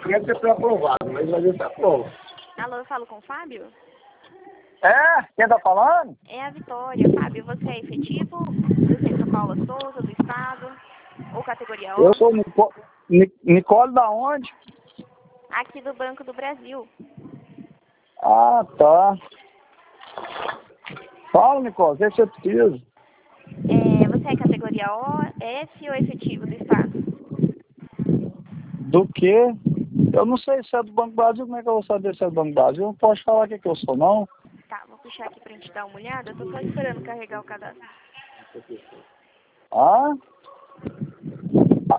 quer ser pré-aprovado, mas vai ver se aprova. Alô, eu falo com o Fábio? É? Quem tá falando? É a Vitória. Fábio, você é efetivo do Centro Paula Souza, do Estado? Ou categoria O? Eu sou Nicole da onde? Aqui do Banco do Brasil. Ah, tá. Fala, Nicole, o que você precisa? Você é categoria O, S ou efetivo do Estado? Do quê? Eu não sei se é do Banco do Brasil, como é que eu vou saber se é do Banco do Brasil? Eu não posso falar o que eu sou, não. Tá, vou puxar aqui pra gente dar uma olhada. Eu tô só esperando carregar o cadastro. Ah?